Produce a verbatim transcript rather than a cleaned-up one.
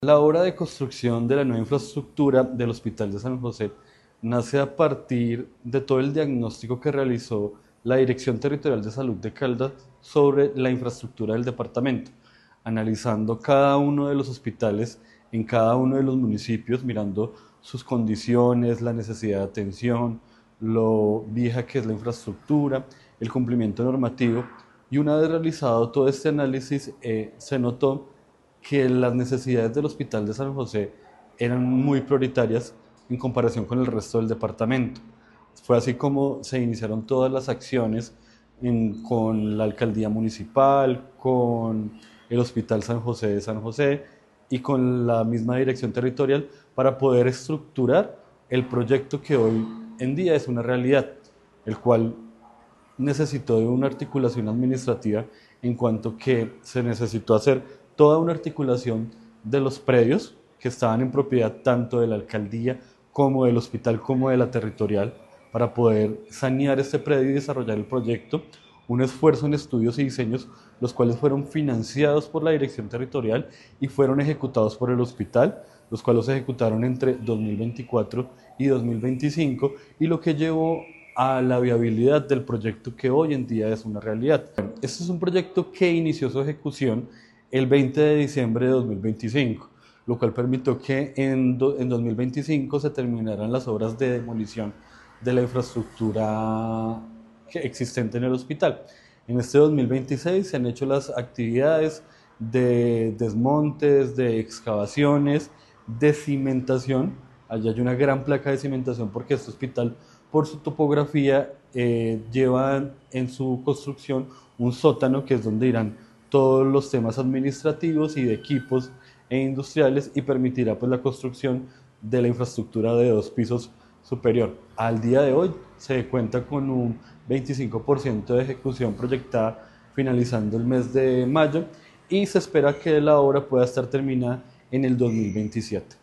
La obra de construcción de la nueva infraestructura del Hospital de San José nace a partir de todo el diagnóstico que realizó la Dirección Territorial de Salud de Caldas sobre la infraestructura del departamento, analizando cada uno de los hospitales en cada uno de los municipios, mirando sus condiciones, la necesidad de atención, lo vieja que es la infraestructura, el cumplimiento normativo, y una vez realizado todo este análisis, eh, se notó que las necesidades del Hospital de San José eran muy prioritarias en comparación con el resto del departamento. Fue así como se iniciaron todas las acciones en, con la alcaldía municipal, con el Hospital San José de San José y con la misma dirección territorial para poder estructurar el proyecto que hoy en día es una realidad, el cual necesitó de una articulación administrativa en cuanto que se necesitó hacer toda una articulación de los predios que estaban en propiedad tanto de la alcaldía como del hospital como de la territorial para poder sanear este predio y desarrollar el proyecto, un esfuerzo en estudios y diseños, los cuales fueron financiados por la dirección territorial y fueron ejecutados por el hospital, los cuales se ejecutaron entre dos mil veinticuatro y dos mil veinticinco, y lo que llevó a la viabilidad del proyecto que hoy en día es una realidad. Este es un proyecto que inició su ejecución el veinte de diciembre de dos mil veinticinco, lo cual permitió que en, do, en dos mil veinticinco se terminaran las obras de demolición de la infraestructura que, existente en el hospital. En este dos mil veintiséis se han hecho las actividades de desmontes, de excavaciones, de cimentación. Allá hay una gran placa de cimentación porque este hospital, por su topografía, eh, lleva en su construcción un sótano que es donde irán todos los temas administrativos y de equipos e industriales y permitirá pues la construcción de la infraestructura de dos pisos superior. Al día de hoy se cuenta con un veinticinco por ciento de ejecución proyectada finalizando el mes de mayo y se espera que la obra pueda estar terminada en el dos mil veintisiete.